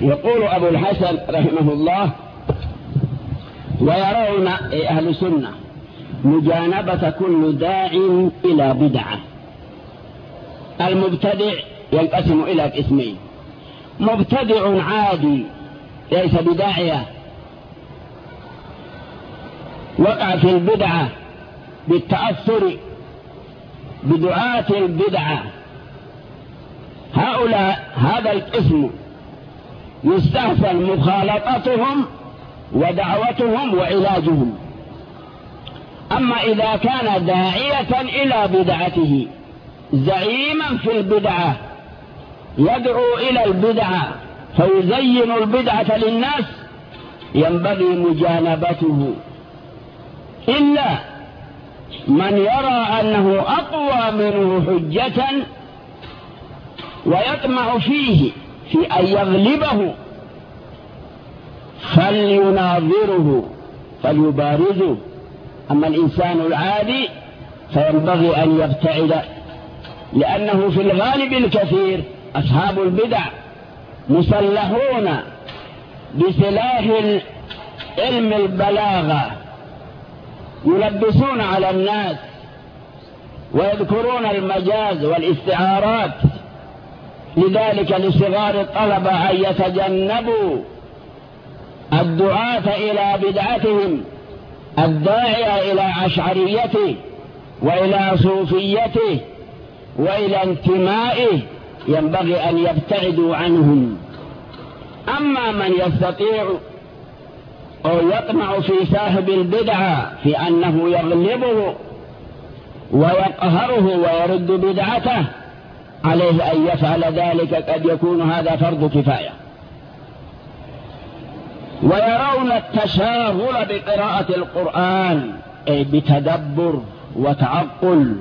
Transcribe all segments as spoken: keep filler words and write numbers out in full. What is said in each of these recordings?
يقول أبو الحسن رحمه الله: ويرون أهل السنة مجانبة كل داع إلى بدعة. المبتدع ينقسم إلى قسمين: مبتدع عادي ليس بداعية، وقع في البدعة بالتأثر بدعاة البدعة. هؤلاء هذا القسم يستحسن مخالطتهم ودعوتهم وعلاجهم. أما إذا كان داعية إلى بدعته زعيما في البدعة يدعو إلى البدعة فيزين البدعة للناس ينبغي مجانبته، إلا من يرى أنه أقوى منه حجة ويطمع فيه في أن يغلبه فليناظره فليبارزه. أما الإنسان العادي فينبغي أن يبتعد، لأنه في الغالب الكثير أصحاب البدع مسلحون بسلاح علم البلاغة، يلبسون على الناس ويذكرون المجاز والاستعارات. لذلك لصغار الطلبة أن يتجنبوا الدعاة إلى بدعتهم، الداعية إلى عشعريته وإلى صوفيته وإلى انتمائه ينبغي أن يبتعدوا عنهم. أما من يستطيع أو يطمع في صاحب البدعة في أنه يغلبه ويقهره ويرد بدعته عليه أن يفعل ذلك، قد يكون هذا فرض كفاية. ويرون التشاغل بقراءة القرآن أي بتدبر وتعقل،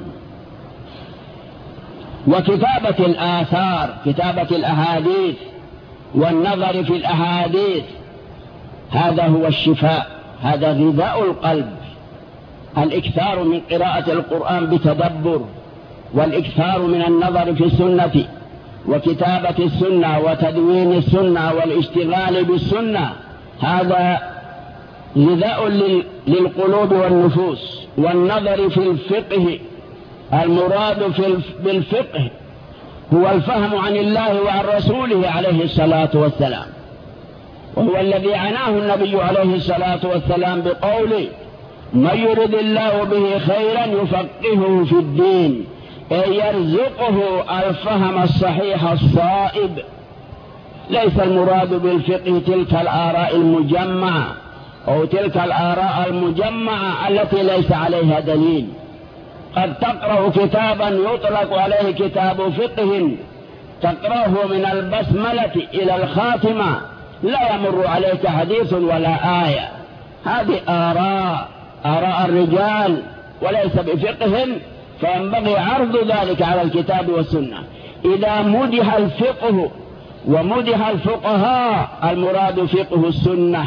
وكتابة الآثار، كتابة الأحاديث والنظر في الأحاديث، هذا هو الشفاء، هذا غذاء القلب. الإكثار من قراءة القرآن بتدبر، والإكثار من النظر في السنة وكتابة السنة وتدوين السنة والاشتغال بالسنة، هذا غذاء للقلوب والنفوس. والنظر في الفقه، المراد في بالفقه هو الفهم عن الله وعن رسوله عليه الصلاة والسلام، وهو الذي عناه النبي عليه الصلاة والسلام بقوله: من يرد الله به خيرا يفقهه في الدين، أي يرزقه الفهم الصحيح الصائب. ليس المراد بالفقه تلك الآراء المجمعة أو تلك الآراء المجمعة التي ليس عليها دليل. قد تقرأ كتابا يطلق عليه كتاب فقه، تقرأه من البسملة إلى الخاتمة لا يمر عليك حديث ولا آية، هذه آراء آراء الرجال وليس بفقه، فينبغي عرض ذلك على الكتاب والسنة. إذا مدح الفقه ومدح الفقهاء المراد فقه السنة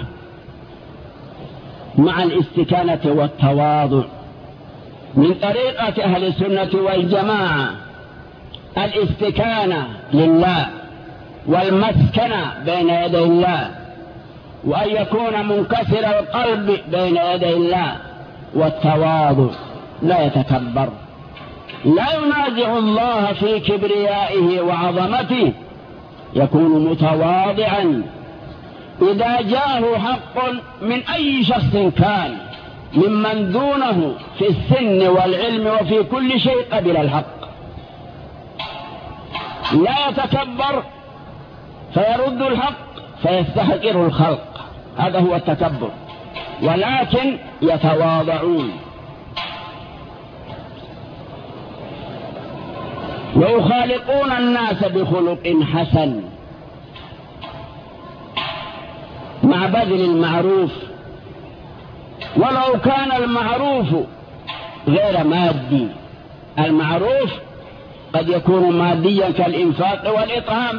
مع الاستكانة والتواضع. من طريقة أهل السنة والجماعة الاستكانة لله والمسكنة بين يدي الله، وأن يكون منكسر القلب بين يدي الله، والتواضع، لا يتكبر، لا ينازع الله في كبريائه وعظمته، يكون متواضعا. إذا جاءه حق من أي شخص كان ممن دونه في السن والعلم وفي كل شيء قبل الحق، لا يتكبر فيرد الحق فيستحقر الخلق، هذا هو التكبر، ولكن يتواضعون. ويخالقون الناس بخلق حسن مع بذل المعروف، ولو كان المعروف غير مادي. المعروف قد يكون ماديا كالإنفاق والإطعام،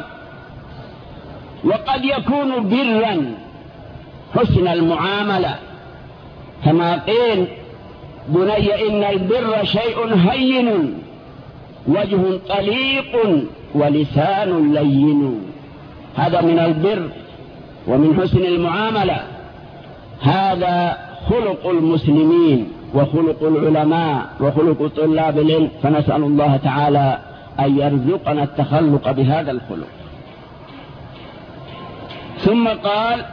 وقد يكون برا حسن المعاملة، كما قيل: بني إن البر شيء هين وجه طليق ولسان لين. هذا من البر ومن حسن المعاملة. هذا خلق المسلمين وخلق العلماء وخلق طلاب العلم، فنسأل الله تعالى أن يرزقنا التخلق بهذا الخلق. ثم قال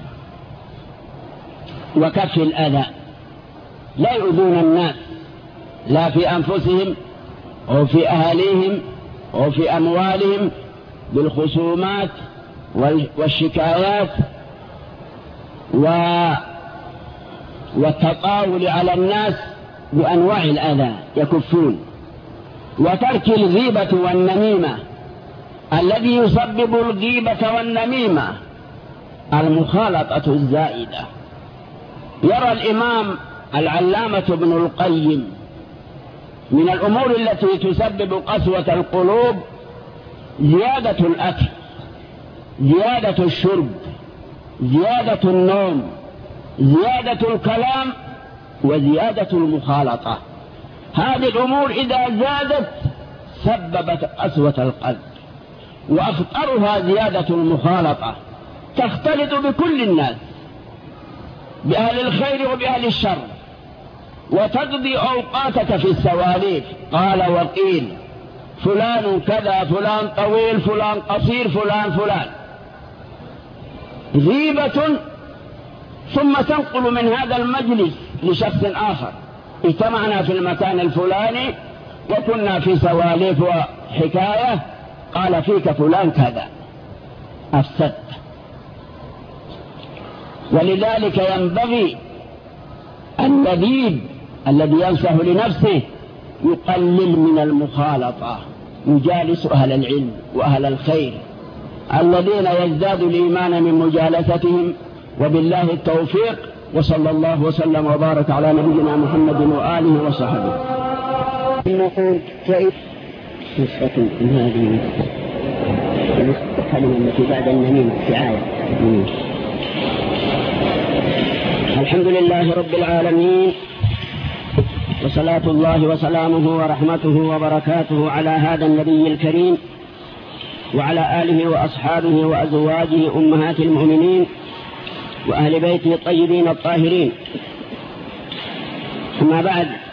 وكف الأذى، لا يؤذون الناس لا في أنفسهم أو في أهاليهم أو في أموالهم بالخصومات والشكايات والتطاول على الناس بأنواع الأذى يكفون. وترك الغيبة والنميمة. الذي يسبب الغيبة والنميمة المخالطة الزائدة. يرى الإمام العلامة ابن القيم من الأمور التي تسبب قسوة القلوب زيادة الأكل، زيادة الشرب، زيادة النوم، زيادة الكلام، وزيادة المخالطة. هذه الأمور إذا زادت سببت قسوة القلب. وأخطرها زيادة المخالطة، تختلط بكل الناس، بأهل الخير وبأهل الشر، وتقضي أوقاتك في السواليف. قال وقيل فلان كذا، فلان طويل، فلان قصير، فلان فلان. غيبة، ثم تنقل من هذا المجلس لشخص آخر. اجتمعنا في المكان الفلاني وكنا في سواليف وحكاية، قال فيك فلان كذا، أفسدت. ولذلك ينبغي اللبيب الذي ينصح لنفسه يقلل من المخالطة، يجالس أهل العلم وأهل الخير الذين يزداد الإيمان من مجالستهم. وبالله التوفيق، وصلى الله وسلم وبارك على نبينا محمد وآله وصحبه. نقول نسخة من هذه الكلمة التي بعد النميمة في آية. الحمد لله رب العالمين، وصلاة الله وسلامه ورحمته وبركاته على هذا النبي الكريم وعلى آله وأصحابه وأزواجه أمهات المؤمنين وأهل بيته الطيبين الطاهرين. أما بعد،